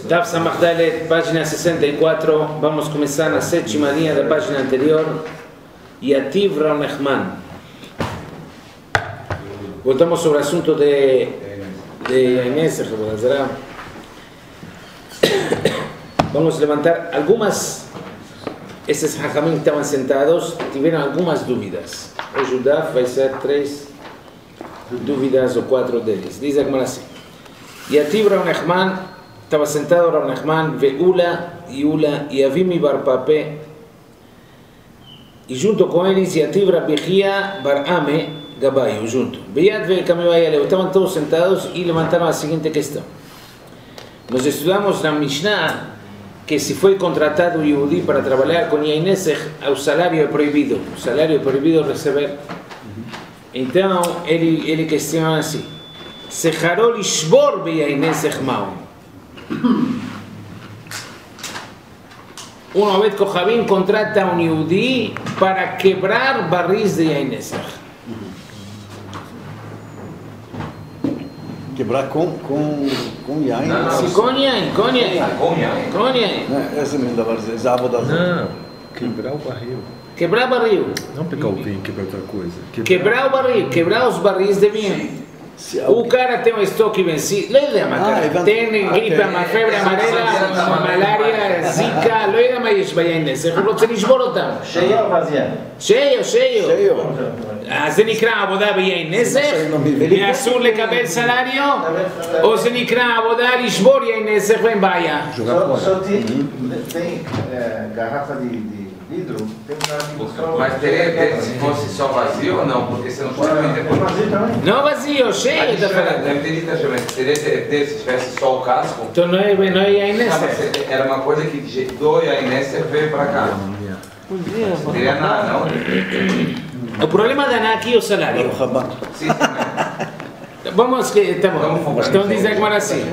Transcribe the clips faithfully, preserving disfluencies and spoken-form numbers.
Daf Samachdalet, página sesenta y cuatro. Vamos a comenzar la séptima línea de la página anterior. Yativ Rav Nachman. Voltamos sobre el asunto de de Inés. Vamos a levantar algumas. Estos hajamim que estaban sentados tuvieron algunas dudas. Hoy Daf vai ser tres dúvidas o cuatro deles. Diz a Gemara assim: Yativ Rav Nachman, estava sentado Rav Nachman, Veula, Iula e Avimi bar Papé, e junto com eles Yativ Rabbi Chia bar Ame Gabayu, junto. Beyad ve Kamevayaleu, estavam todos sentados e levantaram a seguinte questão. Nós estudamos na Mishnah que se foi contratado o Yehudi para trabalhar com Yainessech, o salário é proibido, o salário é proibido receber. Então ele, ele questiona assim: Secharol ishbor beyainessech mao. Um Ovet Kohavim contrata um Yehudi para quebrar barris de Yainessech. Quebrar com com com yain. Sim, com yain, com yain. Com yain. Essa mesmo da barriga, závoda. Não, quebrar o barril. Quebrar barril. Não pegar o vinho e quebrar outra coisa. Quebrar, quebrar o barril, quebrar os barris de vinho. O cara tem um estoque vencido, lo ah, tem gripe, uma febre amarela, malária, zika, לא יודע מה יש ביינס, הוא רוצה לשבור אותם. שיהיה או vazia? שיהיה, שיהיה. אז זה נקרא עבודה ביינס, ואסור לקבל סלריו, או זה נקרא עבודה לשבור יינס, ואין בעיה. Tem garrafa de vidro, tem uma... Mas teria, se fosse só vazio ou não? Porque você não pode vender por vazio também? Não vazio, cheio da falando. Não entendi, teria ter se tivesse só o casco? Então não é, não é Yainess. Era uma coisa que do Yainess veio para cá. Não teria nada, não? O problema da Ana aqui é o salário. Sim, Vamos que estamos. Então diz a Gemara assim.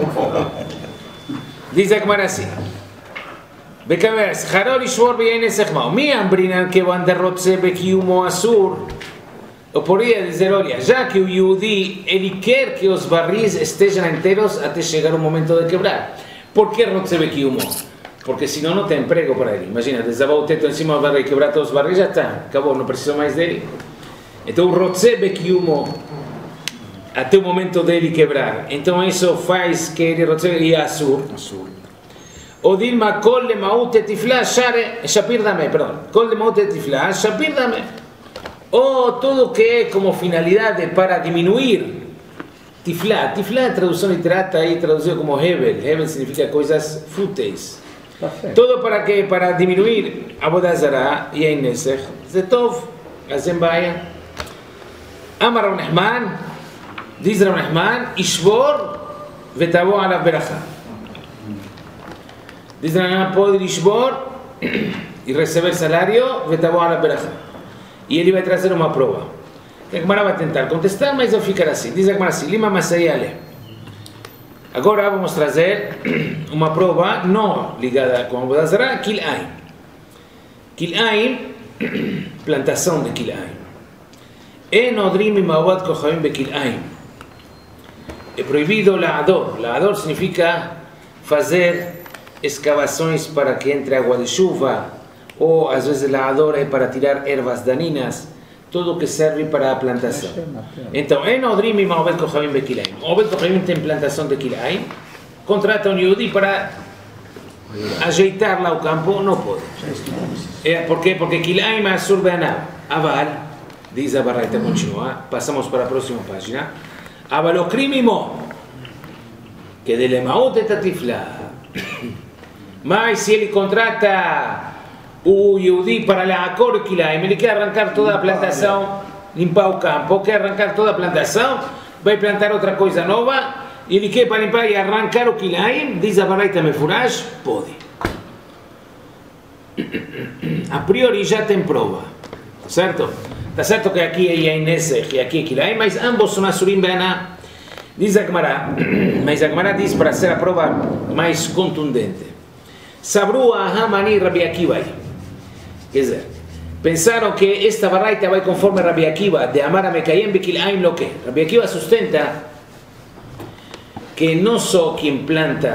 Diz a Gemara assim. Bekavers, Harol Ishvor Beyainessech Mao. Mi ambrinan que van de Rotze Bekiumo Asur. Eu poderia dizer, olha, já que o Yehudi, ele quer que os barris estejam inteiros até chegar o momento de quebrar. Por que Rotze Bekiumo? Porque senão não tem emprego para ele. Imagina, desabar o teto em cima do barril e quebrar todos os barris, já está. Acabou, não precisa mais dele. Então, Rotze Bekiumo até o momento dele quebrar. Então, isso faz que ele Rotze e Asur. O Dilma, Kol de Maute Tifla, Shapir Dame, perdão. Kol de Maute Tifla, Shapir Dame. O todo que é como finalidade para diminuir. Tifla, Tifla, a tradução literal está aí traduzido como Hebel. Hebel significa coisas fúteis. Todo para que? Para diminuir Abodazara e Yainessech. Zetov, Azembaya. Amar Rav Nachman, diz Rav Nachman, Ishvor, Vetavo ala Beracha. Diz Rav Nachman, pode Ishvor e receber salário, Vetavo ala Beracha. E ele vai trazer uma prova. A Gemara vai tentar contestar, mas vai ficar assim. Diz a Gemara assim, Lima Masayale. Agora vamos trazer uma prova não ligada com a Abodazara, Kil'aim. Kil'aim, plantação de Kil'aim. En odrim e ma'avad kochavim bekil'aim. É proibido la'ador. La'ador significa fazer escavações para que entre água de chuva, ou às vezes la'ador é para tirar ervas daninhas, tudo que serve para a plantação. Então, en odrim e ma'avad kochavim bekil'aim. Ma'avad kochavim tem plantação de kil'aim, contrata um Yehudi para ajeitar lá o campo, não pode. É, por quê? Porque kil'aim é asur be'anav. Aval, diz a Baraita, continua, passamos para a próxima página. Avalokrimimo, que de lemaut et atifla. Mas se ele contrata o Yehudi para la'akor kil'aim, ele quer arrancar toda a plantação, limpar o campo, quer arrancar toda a plantação, vai plantar outra coisa nova, e ele quer para limpar e arrancar o kil'aim, diz a Baraita Mefurash, pode. A priori já tem prova, certo? Está certo que aqui é Yainessech e aqui é Kil'aim, mas ambos são Asurim Be'ana. Diz a Gemara, mas a Gemara diz para ser a prova mais contundente. Sabru Ahamani Rabbi Akiva. Quer dizer, pensaram que esta baraita vai conforme Rabbi Akiva, de Amar a Mekayem Bekil'aim lo que. Rabbi Akiva sustenta que não só quem planta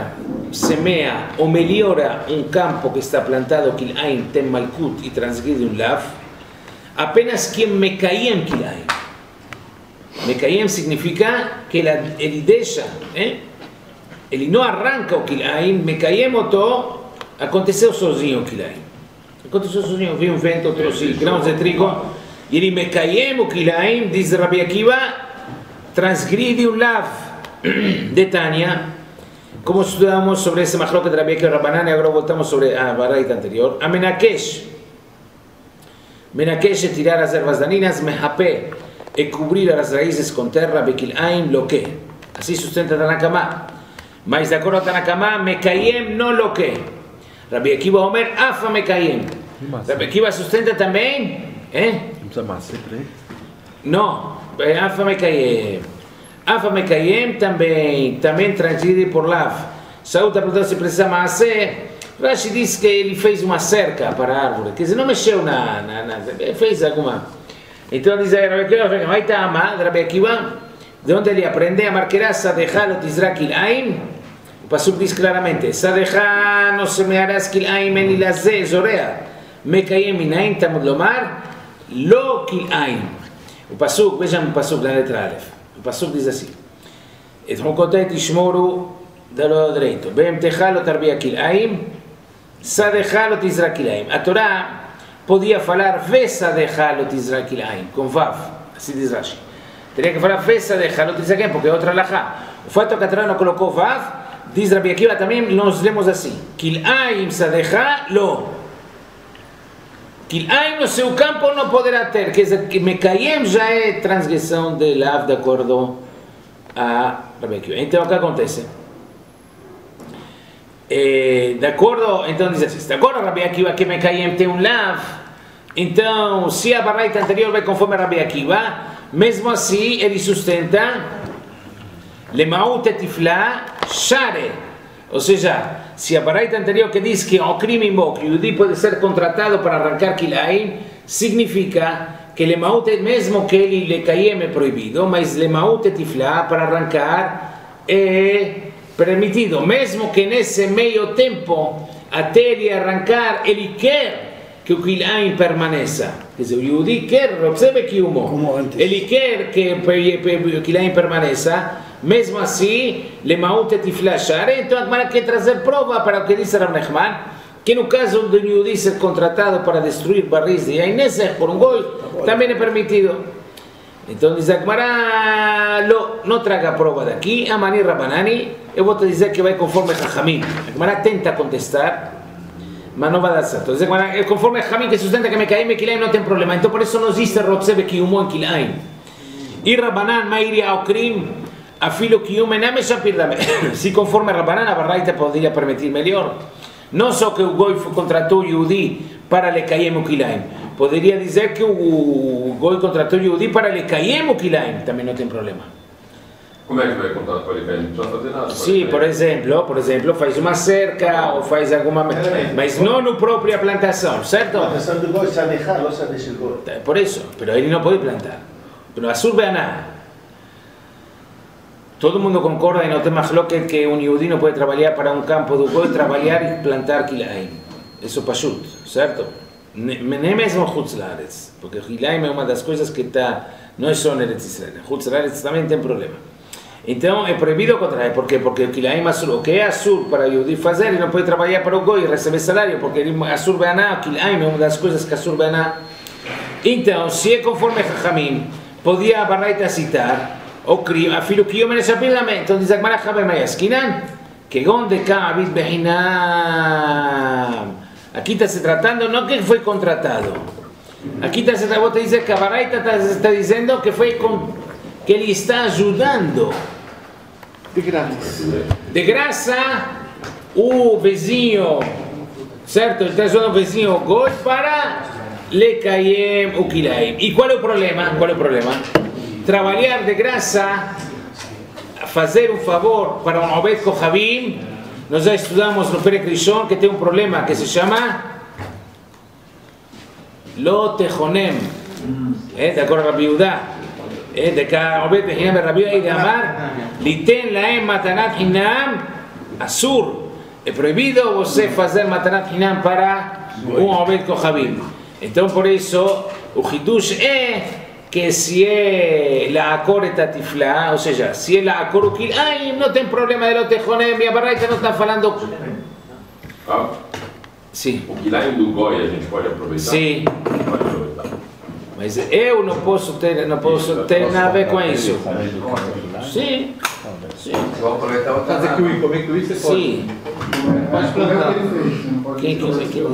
semea o meliora un campo que está plantado Kilaim, Tem Malkut y transgrede un Lav, apenas quien Mekayem Kilaim. Mekayem significa que la, el deixa, ¿eh? Ele não arranca o Kilaim, Mekayem oto, aconteceu sozinho o Kilaim. Aconteceu sozinho, veio um vento, trouxe grãos de trigo, e ele Mekayem o Kilaim, diz Rabbi Akiva, transgride um Lav de Tânia, como estudamos sobre esse machlok de Rabbi Akiva Rabbanan, e agora voltamos sobre a baraita anterior, a Menakesh. Menakesh é tirar as ervas daninhas, Mehapé é cobrir as raízes com terra, Bekilaim loque. Assim sustenta Tanakama. Mas de acordo a Tanakama, Mekayem não loque. Rabbi Akiva Omer, Afa Mekayem. Rabbi Akiva sustenta também, eh? Não precisa macer para ele? Não, Afa Mekayem. Afa Mekayem também, também transgride por Lav. Saúl está perguntando se precisa macer. Rashi diz que ele fez uma cerca para a árvore, quer dizer, não mexeu na, na, na fez alguma. Então diz aí Rabbi Akiva, vai estar amado, Rabbi Akiva, de onde ele aprende a marquear Sadechalot Izrak Kilaim. O Pasuk diz claramente, Sadecha no semearás Kilaim en ilazé zorea, Mekayem inaim tamud lomar, lo Kilaim. O Pasuk, vejam o Pasuk da letra Aleph. O Pasuk diz assim, Et Hukotet Ishmoru da lo direito, Bem Techalot Arbia Kilaim, Sadechalot Izrak Kilaim. A Torá podia falar Vesadechalot Izrak Kilaim, com Vav, assim diz Rashi. Teria que falar Vesadechalot Izrak Kilaim, porque é outra alahá. O fato que a Torá não colocou Vav, diz Rabbi Akiva também, nós lemos assim, Kilaim Sadecha lo. Kilaim no seu campo não poderá ter, quer dizer, que Mekayem já é transgressão de Lav de acordo a Rabbi Akiva. Então o que acontece? Eh, de acordo, então diz assim, de acordo a Rabbi Akiva que Mekayem tem um Lav, então se a baraita anterior vai conforme a Rabbi Akiva, mesmo assim ele sustenta Lemaut etifla share, ou seja, se a baraita anterior que diz que o crime que o Yudi pode ser contratado para arrancar Kilaim, significa que Lemaut, mesmo que ele le Kayem é proibido, mas Lemaut etifla para arrancar é permitido, mesmo que nesse meio tempo, até ele arrancar, ele quer que o Kilaim permaneça. Quer dizer, o Yehudi quer, observe que o ele quer que o Kilaim permaneça, mesmo assim, Lemaut etifla share. Então a Gemara quer trazer prova para o que disse Rav Nechman, que no caso do Yehudi ser contratado para destruir barris de Yain Neser por um gol, também é permitido. Então diz a Gemara, não traga prova daqui, a Mani Rabbanani, eu vou te dizer que vai conforme Chachamim. A Gemara tenta contestar, mas não vai dar certo. Diz a Gemara, conforme Chachamim que sustenta que Mekayem e Kilaim não tem problema, então por isso não existe Rotzebe Kiyumo em Kilaim. E Rabbanan, Mairi Aokrim, afilo Kiyum ename Shapirdame. Se conforme Rabbanan, a Baraita poderia permitir melhor. Não só que o Goi contratou o Yehudi para Lekayem o Kilaim, poderia dizer que o Goi contratou o Yehudi para Lekayem o Kilaim, também não tem problema. Como é que vai contratar para ele? Não precisa fazer nada. Sim, por exemplo, por exemplo, faz uma cerca ou faz alguma, mas não na própria plantação, certo? A plantação do Goi sabe deixar, não sabe deixar o Goi. Por isso, mas ele não pode plantar. Pero Asur Beaná. Todo mundo concorda e não tem machloket que um Yehudi não pode trabalhar para um campo do Goi, trabalhar e plantar Kilaim. Isso é pashut, certo? Nem mesmo Chutz Laaretz, porque Kilaim é uma das coisas que está, não é só no Eretz Israel, Chutz Laaretz também tem problema. Então é proibido contrair, por quê? Porque o Kilaim Asur, o que é Asur para o Yehudi fazer, ele não pode trabalhar para o Goi e receber salário, porque Asur Beaná, o Kilaim é uma das coisas que Asur Beaná. Então, se é conforme Chachamim, podia a Baraita citar, o crime, afilo que eu me nesapilame, então diz a Gemara Chabem Mayaskinan, que onde Kabit Behinam. Aqui está se tratando, não que foi contratado. Aqui está se tratando, dizer que a Baraita está, está dizendo que foi com, que ele está ajudando. De graça. De graça, o vizinho, certo? Ele está ajudando o vizinho Goi para Lekayem o Kilaim. E qual é o problema? Qual é o problema? Trabalhar de graça, fazer um favor para um Obed Kohabim. Nós já estudamos no Perek Rishon que tem um problema que se chama Lo Techonem, é, de acordo a Rabbi Yehuda, é, de que Obed Behinam e Rabbi Yehuda e de Amar Liten Laem Matanat Hinam Asur. é proibido você fazer Matanat Hinam para um Oved Kohabim. Então, por isso, o Hidush é que se é Laakor et Atifla, ou seja, se é Laakor o Kilaim, não tem problema de Lotejonem, e a Baraita não está falando. Ah, Sim. o Kilaim do Goi a gente pode aproveitar? Sim. Pode aproveitar. Mas eu não posso ter, não posso ter nada a ver com isso. Sim. Sim. Vamos aproveitar o Fazer kiwi, comer kiwi você pode. Sim. Pode plantar. Quem que usa aquilo?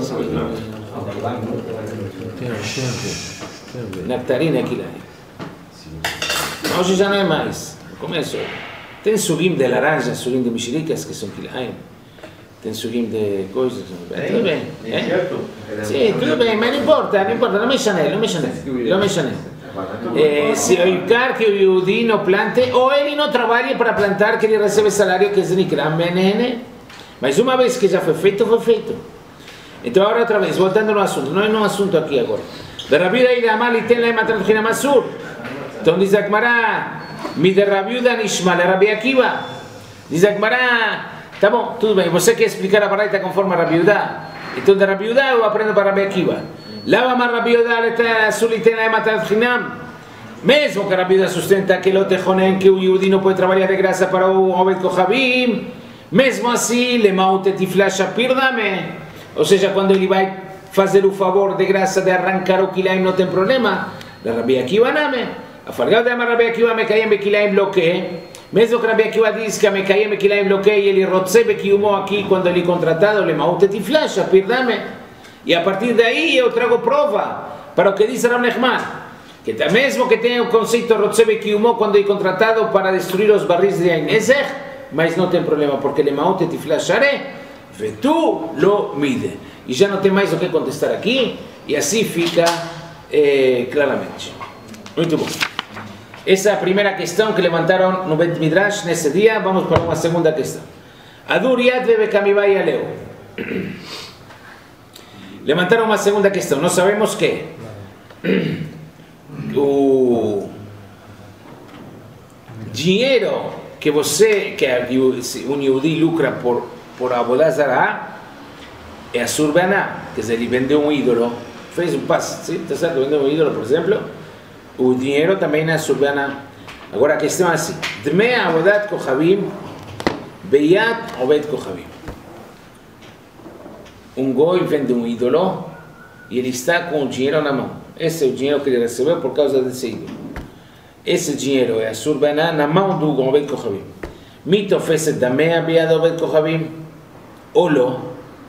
Nectarina é aquilo aí. Hoje já não é mais. No começo. Tem sugim de laranja, sugim de mexericas que são quilaim. Tem sugim de coisas. Tudo bem. É? Sim, tudo bem, mas não importa, não importa. Não me chanel, não me chanel. Não me chanel. Eh, se o Icar que o Yehudi não plante, ou ele não trabalha para plantar, que ele recebe salário que é Znikram Benene. Mas uma vez que já foi feito, foi feito. Então agora outra vez, voltando no assunto, não é no assunto aqui agora. De Rabiuda e de Amal e tem lá em Matanat Hinam Asur. Então diz a Gemara, mi de Rabiuda nishma le Rabi Akiva. Diz a Gemara, tá bom, tudo bem, você quer explicar a Baraita conforme a Rabiuda? Então de Rabiuda eu aprendo para Rabi Akiva. Lava mais Rabiuda le Asur e tem lá em Matanat Hinam. Mesmo que a Rabiuda sustenta que Lotejonem, que o Yehudi não pode trabalhar de graça para o Oved Kohabim, mesmo assim, le maute tifla shapir dame. Ou seja, quando ele vai fazer o favor de graça de arrancar o kilaim, não tem problema. La Rabi Akiva name. A fargal de amar Rabi Akiva me caem bekilaim bloque. Mesmo que Rabi Akiva diz que me caem bekilaim bloque e ele rotze bekiumo aqui quando ele é contratado, le maute tifla shapir dame. E a partir daí eu trago prova para o que diz Rav Nechman, que mesmo que tenha o conceito rotze bekiumo quando é contratado para destruir os barris de Ain Ezer, mas não tem problema, porque le maute tifla share tu lo mide. E já não tem mais o que contestar aqui, e assim fica eh, claramente. Muito bom. Essa é a primeira questão que levantaram no Bet Midrash nesse dia. Vamos para uma segunda questão. Adur Yad Bekamibai Aleu. Levantaram uma segunda questão. Nós sabemos que o dinheiro que você, que um Yehudi lucra por, por Avodah Zarah, é a surbaná, quer dizer, ele vendeu um ídolo, fez um passe, sim? Está certo? Vendeu um ídolo, por exemplo, o dinheiro também é surbaná. Agora a questão é assim: Dmei Avodat Kohabim, Beyat Oved Kohabim. Um goi vende um ídolo e ele está com o dinheiro na mão. Esse é o dinheiro que ele recebeu por causa desse ídolo. Esse dinheiro é a surbaná na mão do Oved Kohabim. Mito fez Dmei Beyat Oved Kohabim, Olo.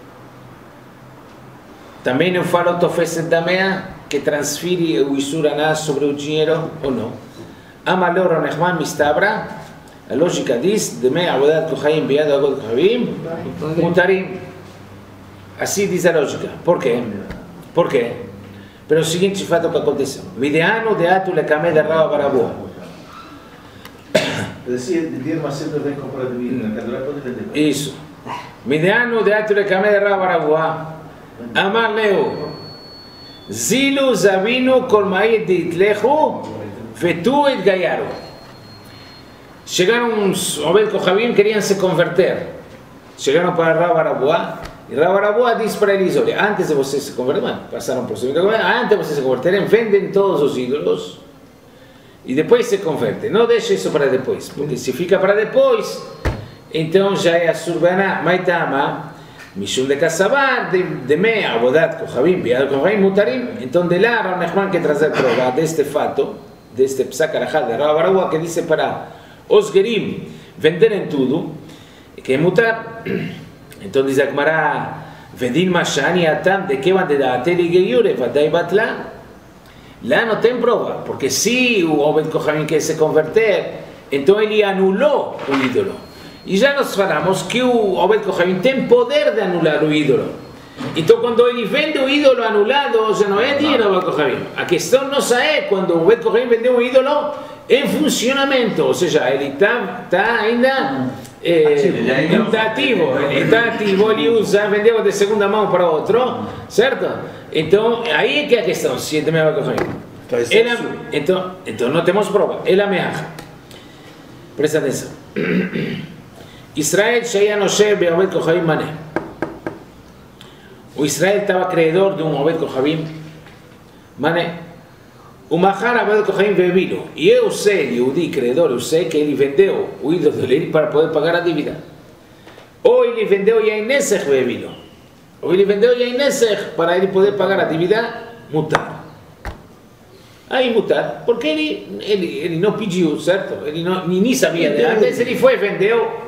Também não fala o Tofeset da Mea, que transfere o Isuraná sobre o dinheiro ou não. Amalor Rav Nechman Mistabra, a lógica diz, de Mea Avodat Kohabim Beyad Oved Kohabim, Mutarim. Assim diz a lógica. Por quê? Por quê? Pelo seguinte fato que aconteceu. Mideano de Atu Lekame de Rava Barabua. Decía, dinheiro mas sempre vem comprar de mim, na Cadorá pode vender. Isso. Mideano de Atu Lekame de Rava Barabua. Amar Leo, Zilu Zavinu Kolmaid de Itlehu, Fetu et Gayaru. Chegaram uns Oved Kohabim, queriam se converter. Chegaram para Rav Barabua, e Rav Barabua diz para eles: olha, antes de vocês se converterem, passaram por cima, antes de vocês se converterem, vendem todos os ídolos e depois se convertem. Não deixe isso para depois, porque se fica para depois, então já é a surbaná, Maitama. Mishum de Kassabar, de Mea, Avodat Kohabim, Beyad Kohabim, Mutarim. Então, de lá, Rav Nechman quer trazer prova deste fato, deste Psak Alachá de Rav Barabua, que diz para os Gerim venderem tudo, que é mutar. Então, diz a Gemara, Vedin Mashani Atam, de que van de Daateli Geyure, Vadai Batla. Lá não tem prova, porque se o Oved Kohabim quer se converter, então ele anulou o ídolo. E já nós falamos que o Oved Kohabim tem poder de anular o ídolo. Então, quando ele vende o ídolo anulado, já não é dinheiro do Oved Kohabim. A questão nossa é quando o Oved Kohabim vendeu um ídolo em funcionamento, ou seja, ele está tá ainda é, está ativo, ele está ativo, ele usa, vendeu de segunda mão para outro, certo? Então, aí é que é a questão, se é de Oved Kohabim. Então, então, não temos prova, ele ameaça. Presta atenção. Israel Shaya Noshe Be'Obed Kohabim Mané. O Israel estava credor de um Obed Kohabim Mané. O Mahar Obed Kohabim Ve'Vilo. E eu sei, Yehudi, credor, eu sei que ele vendeu o ídolo dele para poder pagar a dívida. Ou ele vendeu Yain Nesech Ve'Vilo. Ou ele vendeu Yain Nesech para ele poder pagar a dívida, mutar. Aí mutar, porque ele, ele, ele não pediu, certo? Ele não, nem sabia de antes, ele foi, vendeu.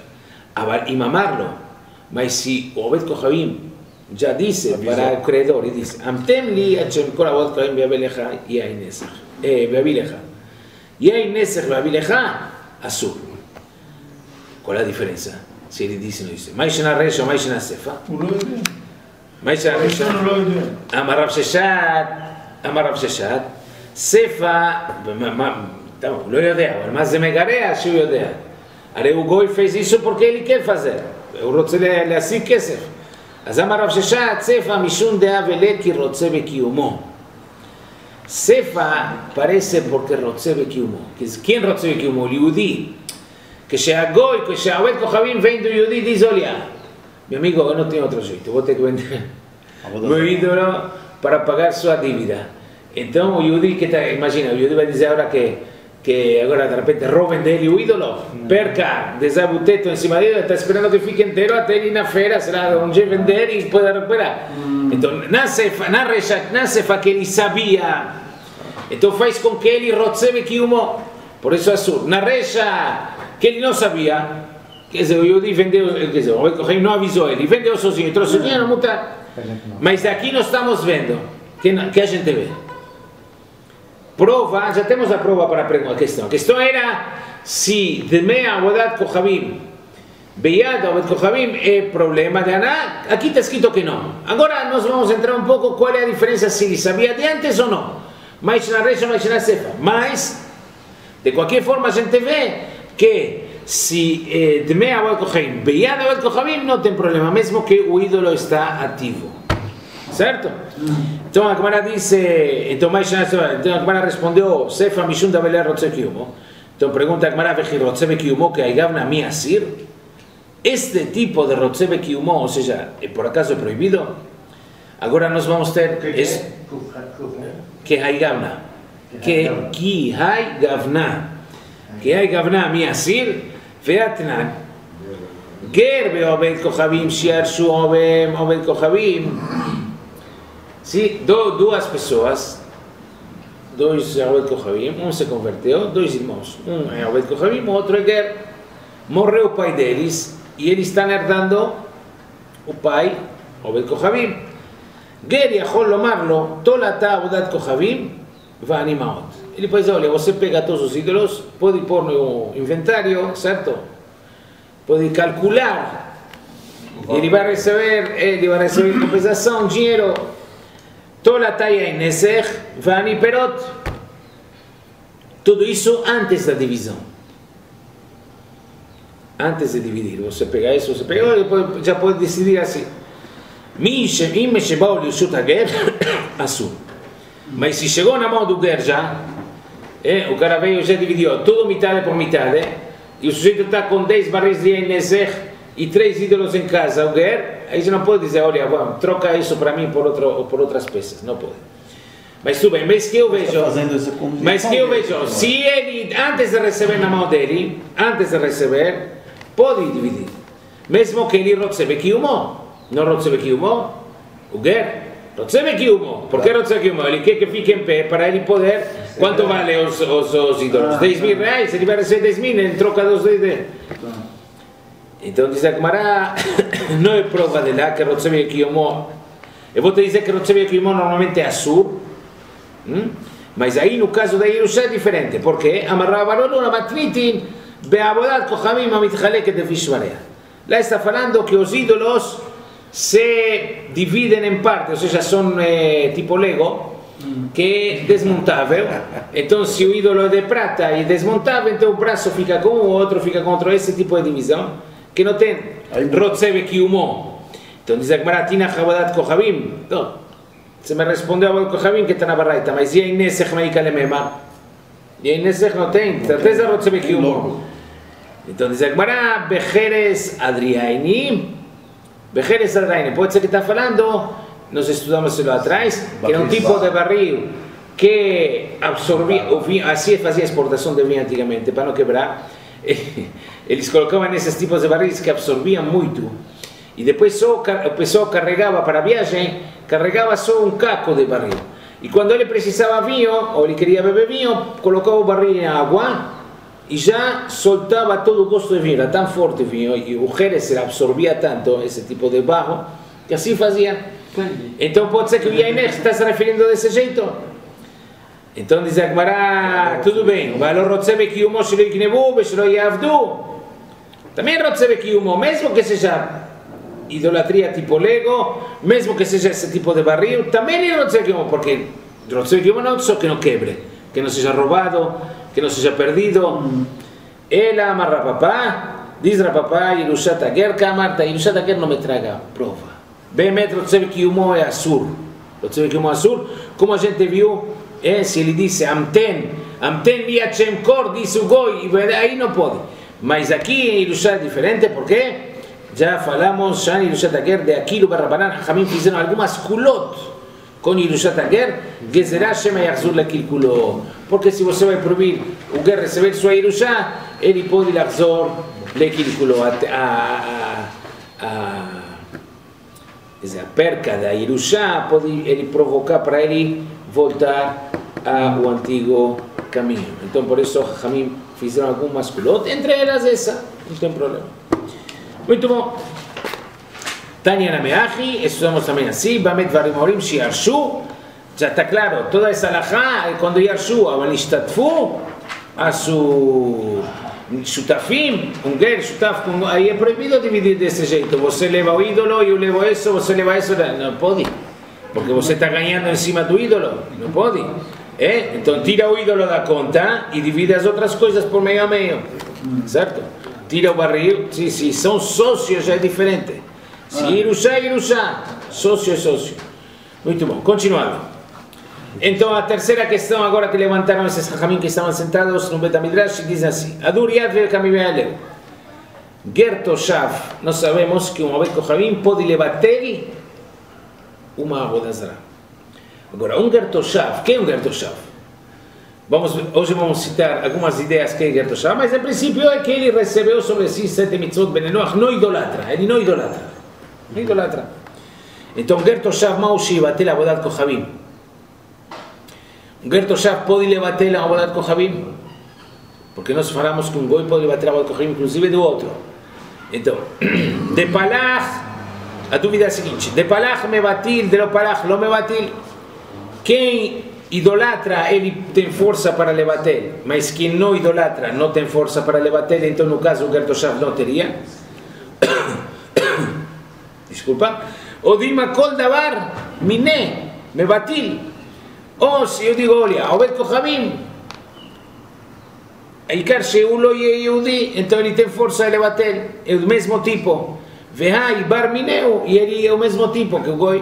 E mamarlo. Mas se o Obed Kohabim já disse para o credor, ele disse: Amtem li Hashem kol Obed Kohabim be'avilecha yain nesech. Be'avilecha. Yain nesech be'avilecha, asur. Qual é a diferença? Se ele disse ou não disse? Mais na recha ou mais na sefa? Mais na recha. Amar Rav Sheshet, Amar Rav Sheshet, sefa, הוא לא יודע, אבל מה זה מגרע שהוא יודע? הרי הוא גוי פייס אישו porque ele quer fazer, הוא רוצה להשיג כסף. אז אמר רב ששת, ספא משום דעה ולד כי רוצה בקיומו. ספא parece porque רוצה בקיומו. ¿Quién רוצה בקיומו? יהודי. כשהגוי, כשהעובד כוכבים vem do יהודי, diz, olha, mi amigo, eu não tenho outro jeito, vou ter que vender meu ídolo para pagar sua dívida. Então o Yehudi, que tá, imagina, o Yehudi vai dizer agora que, que agora de repente roubem dele o ídolo, perca, desaba o teto em cima dele, está esperando que fique inteiro até ele ir na feira, será onde vender e poder recuperar. Então na sefa, na recha, na sefa que ele sabia, então faz com que ele recebe quiumo, por isso é sur. Na recha que ele não sabia, quer dizer, o Yehudi vendeu, quer dizer, o Kohen não avisou ele, vendeu sozinho, trouxe o dinheiro, não muda. Mas aqui nós estamos vendo, que, que a gente vê. Prova, já temos a prova para a questão. A questão era se Dmei Avodat Kohabim, Beyad Avodat Kohabim é problema de Aná. Aqui está escrito que não. Agora nós vamos entrar um pouco qual é a diferença se ele sabia de antes ou não. Mais na recha, mais na sefa. Mas, de qualquer forma, a gente vê que se Dmei Avodat Kohabim, Beyad Avodat Kohabim, não tem problema, mesmo que o ídolo está ativo. Certo? Então a Gemara disse, então mais então a Gemara respondeu, Sefa Mishum da Belé Rotze Kiyumo. Então pergunta a Gemara, Vechi Rotze Kiyumo que Aigavna Mi Asir. Este tipo de Rotze Kiyumo, ou seja, por acaso é proibido? Agora nós vamos ter es, que Aigavna, que Ki Aigavna, que Aigavna Mi Asir, Veatnan. Ger Beobed Kohabim Shiarshu Obed Obed Kohabim. Sim, duas pessoas, dois Obed Kohabim, um se converteu, dois irmãos, um é Obed Kohabim, o outro é Ger. Morreu o pai deles e eles estão herdando o pai, Obed Kohabim. Ger Yachol Lomarlo, Tolata Obed Kohabim, Vanimaot. Ele pode dizer, olha, você pega todos os ídolos, pode pôr no inventário, certo? Pode calcular, ele vai receber, ele vai receber compensação, dinheiro. Tolata Yain Nesech, Vani Perot. Tudo isso antes da divisão. Antes de dividir, você pega isso, você pega, já pode decidir assim. Mas se chegou na mão do Ger já, é, o cara veio já dividiu tudo metade por metade, e o sujeito está com dez barris de Yain Nesech e três ídolos em casa, o Ger, aí você não pode dizer, olha, vamos, troca isso para mim por, outro, por outras peças, não pode. Mas tudo bem, mas que eu vejo, mas que eu vejo, se ele, antes de receber na mão dele, antes de receber, pode dividir. Mesmo que ele recebe quiumo, não recebe quiumo, o Ger recebe quiumo. Por que recebe quiumo? Ele quer que fique em pé para ele poder, quanto vale os, os, os ídolos? dez mil reais, ele vai receber dez mil, ele troca dos dez. Então diz a Gemara, não é prova de lá que recebe quiumo. Eu vou te dizer que recebe quiumo normalmente é Assur. Hum? Mas aí no caso da Yerusha é diferente, porque amarravam na matnitin be'avodat kohabim amitchaleket de fishmareah. Lá está falando que os ídolos se dividem em partes, ou seja, são eh, tipo Lego, que é desmontável. Então se o ídolo é de prata e desmontável, então o braço fica com um, o outro fica com outro, esse tipo de divisão, que não tem recebe quiumo. Então diz a Gemara, tina avodat kohabim. Você me respondeu ao Kohabim que está na barraita, mas Yain Nesech meika lemema. Yain Nesech não tem, certeza recebe quiumo. Entonces, Agmará, Bejeres Adriaini, Bejeres Adriaini, pode ser que está falando, nós estudamos isso lá atrás, que era um tipo de barril que absorvia o vinho, assim fazia exportação de vinho antigamente, para não quebrar. Eles colocavam nesses tipos de barris que absorviam muito. E depois só o pessoal carregava para a viagem, carregava só um caco de barril. E quando ele precisava vinho, ou ele queria beber vinho, colocava o barril em água e já soltava todo o gosto de vinho. Era tão forte o vinho e o Jerez absorvia tanto esse tipo de barro que assim fazia. Então pode ser que o Yainer está se referindo desse jeito. Então diz a Gemara, tudo bem, também mesmo que seja idolatria tipo Lego, mesmo que seja esse tipo de barril, também é porque não só que não quebre, que não seja roubado, que não seja perdido. Ela ama Rapapá, diz Rapapá, Yerushat Ager, Kamarta, Yerushat Ager não me traga prova. Bemet Rotzev Kiyumo é Assur, Rotzev Kiyumo Assur, como a gente viu. É, se ele disse Amten, Amten Liachem Kor, disse o Goi, aí não pode. Mas aqui em Yerusha é diferente, porque já falamos, já em Yerusha Tager, de aquilo Barrabanan, Hamim fizeram algumas kulot com Yerusha Tager, Gezerá Shema Yachzur Lakil Kulo. Porque se você vai proibir o Ger receber sua Yerusha, ele pode Yachzor Lakil Kulo. A, a, a, a perca da Yerusha pode ele provocar para ele voltar ao antigo caminho. Então por isso Hamim fizeram algumas culot, entre elas essa, não tem problema. Muito bom. Tanya Nameachi, estudamos também assim, Bamet Varim Orim Shiarshu, já está claro, toda essa alahá, quando Yarshu, אבל השתתפו, עשו שותפים, um ger, shutaf, aí é proibido dividir desse jeito, você leva o ídolo, eu levo isso, você leva isso, não pode. Porque você está ganhando em cima do ídolo, não pode. É? Então tira o ídolo da conta e divide as outras coisas por meio a meio, certo? Tira o barril, se, se são sócios já é diferente. Se Yerusha, Yerusha, sócio é sócio. Muito bom, continuando. Então a terceira questão agora que levantaram esses hachamim que estavam sentados no Betamidrash diz assim: Adur Yad Ve'Kamimei Ger Toshav, nós sabemos que um Obed Kohavim pode levater uma Avodazara. Agora, um Ger Toshav, quem é um Ger Toshav? Vamos, hoje vamos citar algumas ideias que é Ger Toshav, mas a princípio é que ele recebeu sobre si sete mitzvot benenoach, não idolatra, ele não idolatra. Não idolatra. Então, Ger Toshav Maushi batel Avodat Kohavim. Um Ger Toshav pode levater a Avodat Kohavim? Porque nós falamos que um Goi pode levater a Avodat Kohavim, inclusive do outro. Então, de Palach, a dúvida é a seguinte: de Palach me batil, de lo Palach lo me batil. Quem idolatra, ele tem força para levater, mas quem não idolatra, não tem força para levater, então no caso o Ger Toshav não teria. Desculpa. O Dima Kol Davar, Miné, me batil. Ou se eu digo, olha, Obed Kohavim, העיקר שהוא לא יהיה יהודי, então ele tem força de levater, é do mesmo tipo. Vehai bar mineu, e ele é o mesmo tipo que o Goi.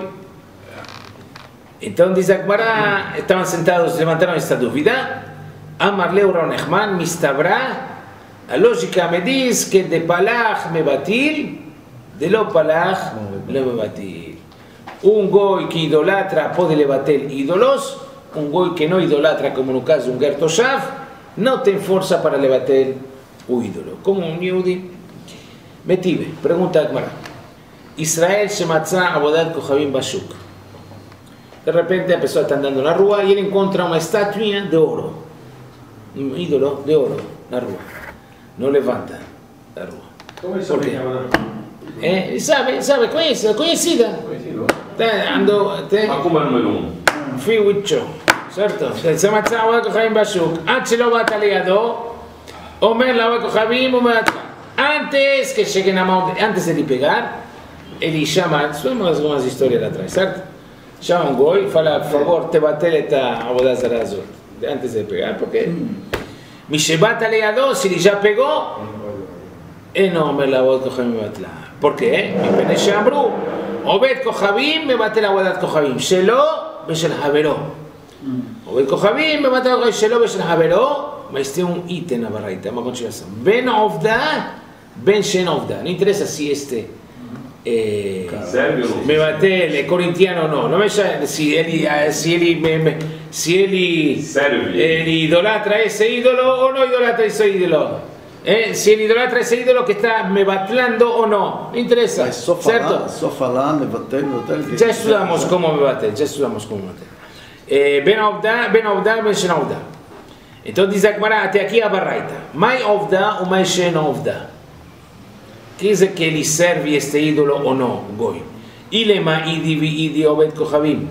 Então diz a Gemara, estavam sentados, levantaram esta dúvida. Amar leu Rav Nechman, mistabra, a lógica me diz que de Palach me batil, de lo Palach lo me batil. Um Goi que idolatra pode levater ídolos, um Goi que não idolatra, como no caso um Ger Toshav, não tem força para levater o ídolo. Como um Yehudi. Metive, pergunta a Gemara. Israel se matzá Avodat Kohavim Bashuk. De repente a pessoa está andando na rua e ele encontra uma estatuinha de ouro. Um ídolo de ouro na rua. Não levanta da rua. Como isso se chama? É, sabe, sabe, conhece, conhecida. Conhecido. Ando, tem... Akuma número um. Fiucho, certo? Se matzá Avodat Kohavim Bashuk. Antes שלא באת לידו, אומר לעבוד כוכבים ומעצה. Antes que chegue na mão, de, antes de ele pegar, ele chama, somos algumas histórias lá atrás, certo? Chama um Goi e fala, por favor, te bater a Avodazara azul. Antes de pegar, porque... Mishebata leado, se ele já pegou, e não me la Avodat Kohavim me batla. Por quê? Me pene sheamru, Obed Kohavim me bater a Avodat Kohavim, shelo, beshel havero. Obed Kohavim me bater a Avodat Kohavim, shelo, beshel havero, mas tem um item na Baraita, uma continuação. Ben Ovda, Ben Shen Ovda. Não interessa se este é Mevatel, é corintiano ou não. Não é se ele, se ele, se ele, ele idolatra esse ídolo ou não idolatra esse ídolo. Eh, se ele idolatra esse ídolo que está mevatlando ou não. Não interessa. Mas só certo? falar, só falar, mevatel, mevatel. Já estudamos como mevatel, já estudamos como mevatel. Eh, ben Ovda, Ben Ovda, Ben Shen Ovda. Então diz a Gemara até aqui a Baraita. Mai Ovda ou Mai Shen Ovda. Quer dizer que ele serve este ídolo ou não, Goi. Ilema idi idi Obed Kohabim.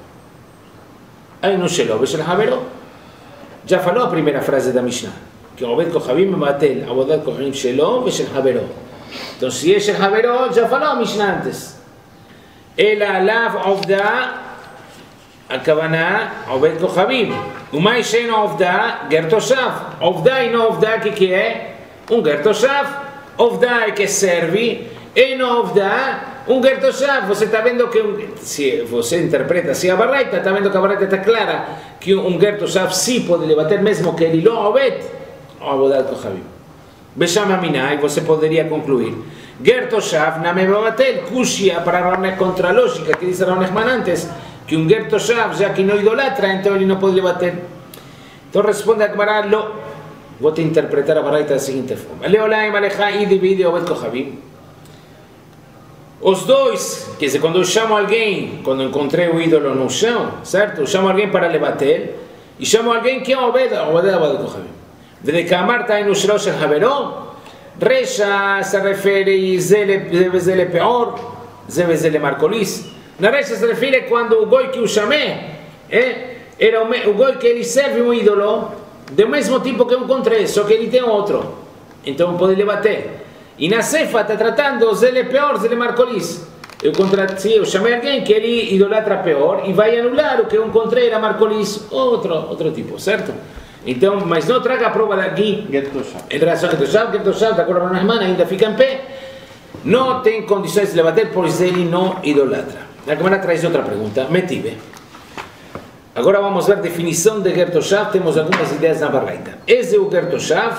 Aí no Shelo, Beshel Havero. Já falou a primeira frase da Mishnah. Que Obed Kohabim mevatel, Obed Kohabim Shelo, Beshel Havero. Então se é Shel Havero, já falou a Mishnah antes. Ela Lav Ovda. הכוונה עובד כוכבים. ומה ישנו עובדה? גר תושב. עובדה אינו עובדה ככה, un ger toshav. עובדה é que serve, אינו עובדה, un ger toshav. Você está vendo que, um, se você interpreta assim a Baraita, está vendo que a Baraita está clara que um ger toshav sim pode debater mesmo que ele não עובד, ou עבודת כוכבים. בשם המינה, e você poderia concluir, ger toshav na mevatel, kushia para Rav contra a lógica que diz Rav Nachman antes, que um ger toshav, já que não idolatra, então ele não pode debater. Então responde a Gemara, lo. Vou te interpretar a Baraita da seguinte forma. Leolaim alecha idi vidi obed kohabim. Os dois, quer dizer, quando eu chamo alguém, quando encontrei o ídolo no chão, certo? Eu chamo alguém para debater, e chamo alguém que é obed, obed obed kohabim. Vede que amarta aí no shelo shel haveró, Resha se refere zele peor, zele marcolis. Na Resha se refere quando o goi que o chamei, eh, era o goi que ele serve um ídolo do mesmo tipo que eu encontrei, só que ele tem outro. Então pode debater. E na Sefa está tratando zele peor, zele marcolis. Eu, sim, eu chamei alguém que ele idolatra peor e vai anular o que eu encontrei era marcolis, outro, outro tipo, certo? Então, mas não traga a prova daqui em relação a Getoshav, Getoshav, de acordo com a Rahman, ainda fica em pé, não tem condições de debater, pois ele não idolatra. A Gemara traz outra pergunta, metive. Agora vamos ver a definição de Getoshav, temos algumas ideias na Baraita. Esse é o Getoshav,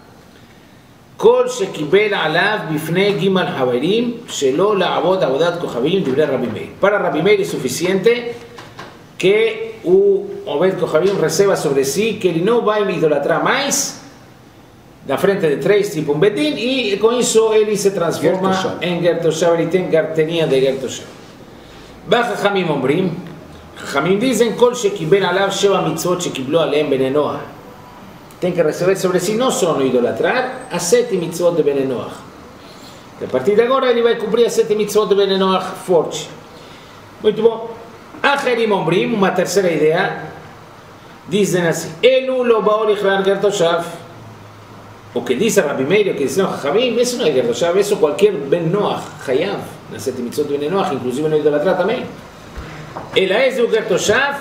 כל שקיבל עליו בפני גימל חברים שלא לעבוד עבודת כוכבים דברי רבי מאיר. Para Rabi Meir é suficiente que o Obed Kohabim receba sobre si que ele não vai idolatrar mais na frente de três, tipo um bedin, e com isso ele se transforma Gertoshav. em Gertoshav, ele tem carteirinha de Gertoshav. Bachachamim ombrim, Chachamim dizem, כל שקיבל עליו שבע מצוות שקיבלו עליהם בני נוח. Tem que receber sobre si não só no idolatrar, as sete mitzvot de Bnei Noach. A partir de agora ele vai cumprir as sete mitzvot de Bnei Noach forte. Muito bom. Acherim ombrim, uma terceira ideia, dizem assim, Elu lo baol ichlar Gertoshav. O que diz Rabi Meir, o que diz Chachamim, isso não é Gertoshav, isso qualquer Ben Noach, Chayav, nas sete mitzvot de Bnei Noach, inclusive no idolatrar também. Ela é o Gertoshav,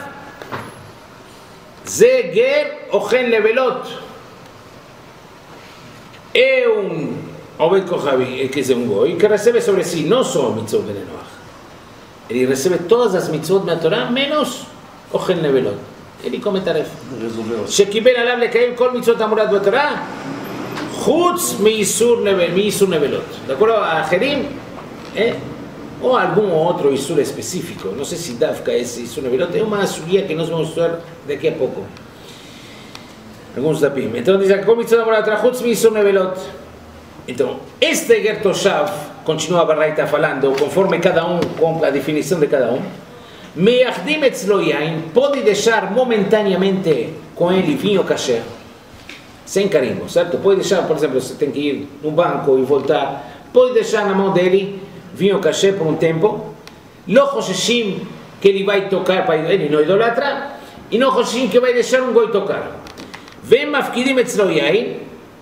זה גר אוכן לבלות. É um Obed Kohabi, que é um goi, que recebe sobre si não só mitzvot de Noach. Ele recebe todas as mitzvot da Torá, menos אוכן לבלות. ele come tarefa. שקיבל עליו לקיים כל מצוות אמורת בתורה, חוץ מאיסור נבלות. De acordo a Acherim, eh? ou algum outro Isur específico, não sei se Dafka é esse Isur Nevelot, é uma sugia que nós vamos estudar daqui a pouco. Alguns Dapim. Então diz que como Mitzvah Morat Rachutz mi Isur Nevelot. Então, este Gertoshav, continua a Baraita falando, conforme cada um, com a definição de cada um, Meachdim etzlo yain, pode deixar momentaneamente com ele vinho kasher, sem carimbo, certo? Pode deixar, por exemplo, você tem que ir no banco e voltar, pode deixar na mão dele vinho kasher por um tempo, lo chosheshim que ele vai tocar para ele não idolatra, e não chosheshim que vai deixar um goi tocar. Vem mafkidim etzlo yain,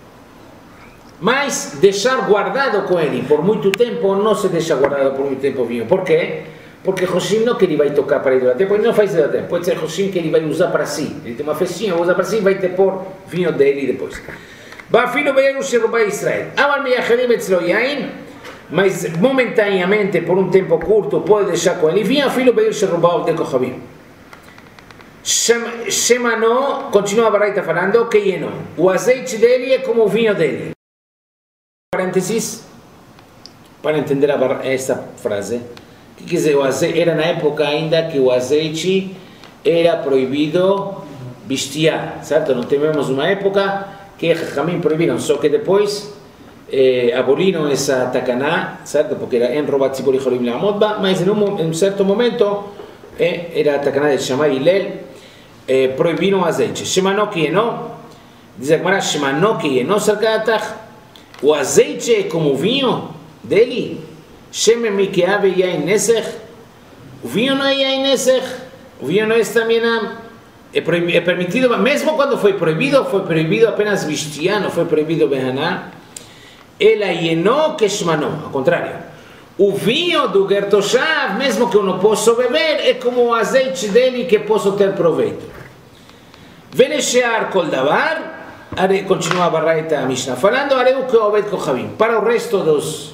mas deixar guardado com ele por muito tempo, não se deixa guardado por muito tempo vinho. Por quê? Porque choshim não que ele vai tocar para idolatrar, porque ele não faz idolatrar, pode ser choshim que ele vai usar para si, ele tem uma festinha, vai usar para si, vai ter por vinho dele depois. Bafilo veio Sherubá Israel, amal meyachedim etzlo yain, mas momentaneamente, por um tempo curto, pode deixar com ele vinho, filho Beir Sherubá de Kohabim. Shemanó, continua a Baraita falando, que llenó. O azeite dele é como o vinho dele. Parênteses, para entender a, essa frase. O que quer dizer? O azeite, era na época ainda que o azeite era proibido bestiar, certo? Não tivemos uma época que Jajamim proibiram, só que depois eh, aboliram essa takaná, certo? Porque era en robat tzibor yicholim la'amod ba, mas em um, em um certo momento eh, era a takaná de Shammai e Hillel, eh, proibiram o azeite. Shemanó que llenó, diz a Gemara, Shemanó que llenó sarkatach, o azeite é como o vinho dele, Shemen mikeave yain nesech, o vinho não é yain nesech, o vinho não é staminam, é, é permitido, mesmo quando foi proibido, foi proibido apenas bishtia, não foi proibido behaná, ela llenó que shmanó, ao contrário, o vinho do Gertoshav, mesmo que eu não possa beber, é como o azeite dele que posso ter proveito. Veneshear kol davar, continua a Baraita a Mishnah falando, areu que obed kochavim, para o resto dos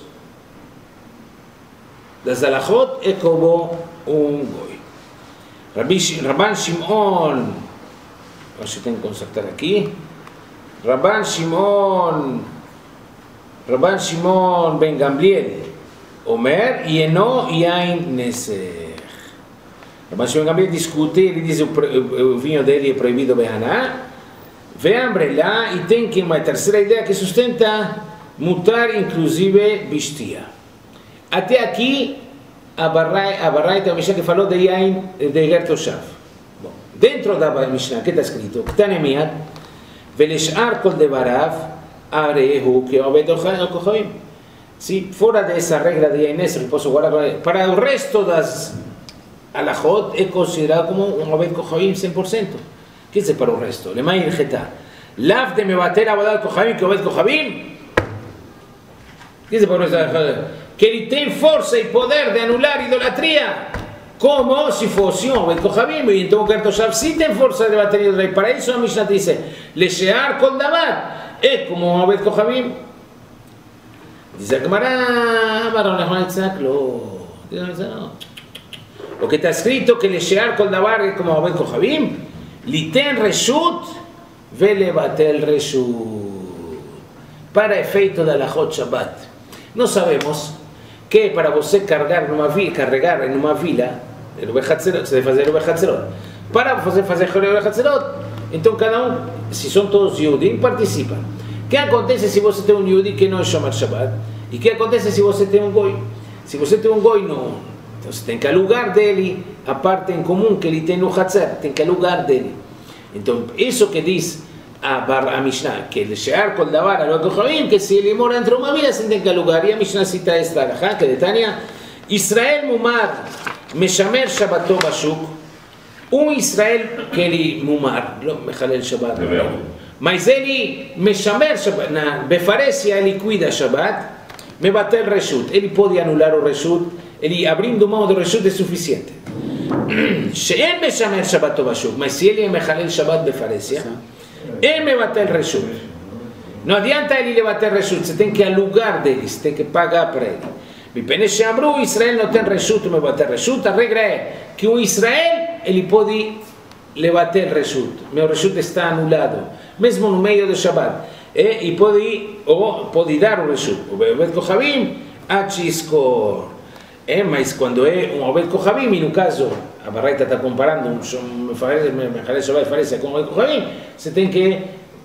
das alachot é como um goi. Rabban Shimon, acho que tenho que consertar aqui, Rabban Shimon, Rabban Shimon ben Gamliel, Omer, Yeno yain nesech. Rabban Shimon ben Gamliel discute, ele diz o, o vinho dele é proibido behaná, Veambre lá, e tem que uma terceira ideia que sustenta mutar inclusive bishtia. Até aqui a Baraita, a Mishnah que falou de Yain de Gertoshav. Bom, dentro da Mishnah que está escrito, Ktanemiat, Veleshar kol devarav, arehu que obed kochavim. Se fora dessa regra de Yain Nesech, posso guardar para o resto das alachot é considerado como um obed kochavim cem por cento. ¿Qué dice para el resto? Le maír geta. Lav de me bater a badal kochavim que obed kochavim. ¿Qué dice para el resto? Que ele tem força e poder de anular idolatria, como se fosse um obed kochavim. E então o Gertoshav sim tem força de bater idolatria. Para isso a Mishnah diz: Leshear kol davar é como um obed kochavim. Diz a Gemara, Barão Nehman Itzak, lo. O que está escrito que Leshear kol davar é como um obed kochavim. Liten reshut velebatel reshut. Para efeito da alachot Shabbat. Nós sabemos que para você carregar numa vila, carregar em uma vila, você deve fazer o Bechatzerot. Para você fazer o Bechatzerot, então cada um, se são todos Yudim, participam. O que acontece se você tem um Yudi que não é chamado Shabbat? E o que acontece se você tem um Goi? Se você tem um Goi, não. Então você tem que alugar dele a parte em comum que ele tem no Hatzer, tem que alugar dele. Então, isso que diz a, a Mishnah, que ele shear kol davar al kochavim, que se ele mora entre uma vila, se tem que alugar. E a Mishnah cita esta alahá, que de Tânia, Israel mumar meshamer Shabbato bashuk, um Israel que ele mumar, não mechalel Shabbat, mas ele meshamer Shabbat, na befarecia ele cuida Shabbat, me bater reshut, ele pode anular o reshut, ele abrindo mão do reshut é suficiente. She'en meshamer Shabbato bashuk, mas se ele é mechalel Shabbat befarecia, ele me bater reshut. Não adianta ele bater reshut, você tem que alugar dele, você tem que pagar para ele. Mipene she'amru, Israel não tem reshut, me bater reshut, a regra é que o Israel, ele pode levater reshut, meu reshut está anulado, mesmo no meio do Shabbat, e, e pode, ou pode dar o reshut. O Obed Kochavim, achiskor. É, mas quando é um Obed Kochavim, e no caso, a Baraita está comparando um Mechalel Shabbat farecia com um Obed Kochavim, você tem que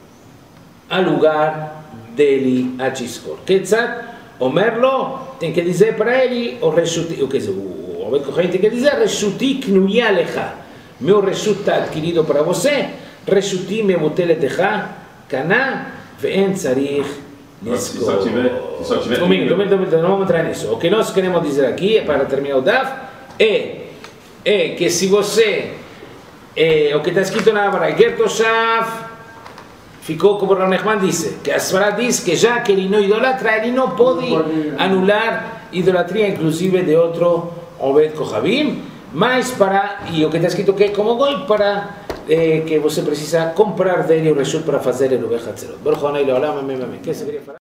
alugar dele a Chiskor. Ketzat, Omerlo, tem que dizer para ele, o Reshuti, o que dizer, o Obed Kochavim tem que dizer, Reshuti knuya lecha, meu Reshut está adquirido para você, Reshuti me boteletecha, Kaná, ve'en tzarich. Se só tiver, se só tiver um minuto, um minuto, um minuto, não vamos entrar nisso. O que nós queremos dizer aqui, para terminar o D A F, é, é que se você, é, o que está escrito na Baraita, Gertoshav, ficou como o Rav Nehman disse, que a Svara diz que já que ele não idolatra, ele não pode anular idolatria, inclusive de outro Obed Kochavim, mas para, e o que está escrito que é como Goi, para eh, que você precisa comprar dele o reshut para fazer o Bechatzerot. Baruch Adonai Leolam, amém, amém.